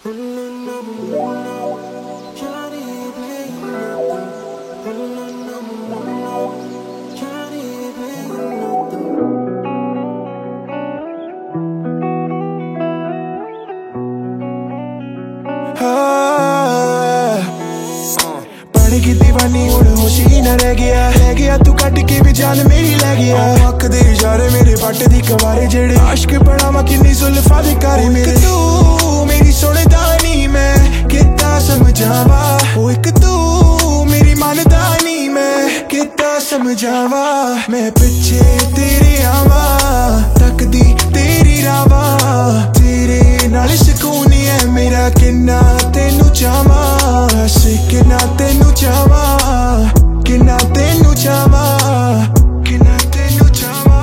बन की दीवानी हुण होश ही न रह गया तू कट के भी जान मेरी लै गया अख दे इशारे मेरे पट दी कवारे जेड़े आशिक बनावा किन्नी जुल्फां दे कारे मेरे तू मेरी सुनदा नहीं मैं कितना समझावा ओ इक तू मेरी मनदा नहीं मैं कितना समझावा मैं पिछे तेरे आवा तकदी तेरी रावा तेरे नाल सुकून है मेरा किन्ना तेनू चाहवा किन्ना तेनू चाहवा किन्ना तेनू चाहवा किन्ना तेनू चाहवा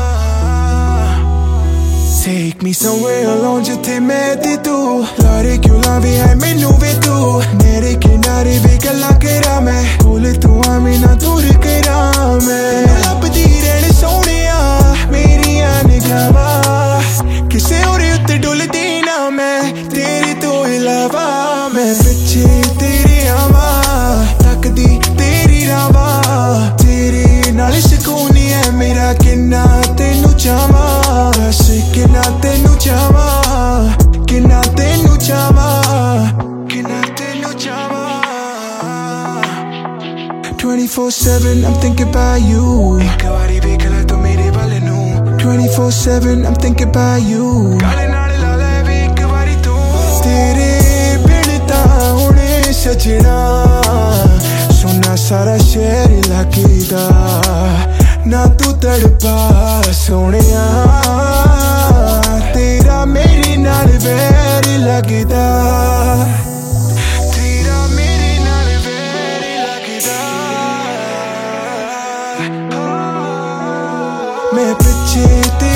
Take me somewhere alone जिथे मैं ते तू लारे क्यों लावे है मैनू वे तू मेरे किनारे वे गल्लां करा मैं कोल तू आवे ना दूर करा मैं लभदी रहण सोहणिया मेरियां निगाहां किसे होर उत्ते डुलदी ना मैं तेरे तो इलावा मैं पिछे तेरे आवा तकदी तेरी रावा तेरे नाल सुकून है मेरा किन्ना तेनू चाहवा किन्ना तेनू चाहवा किन्ना तेनू चाहवा किन्ना तेनू चाहवा 24/7 I'm thinking about you एक बारी देख ले तो मेरे वाले नू 24/7 I'm thinking about you गाले नाल ला ले वे एक बारी तू तेरे बिन तां हुणे सजना सुना सारा शहर लगदा ना तू तड़पा सोहणिया तेरा मेरे नाल वैर लगदा तेरा मेरे नाल वैर लगदा मैं पिछे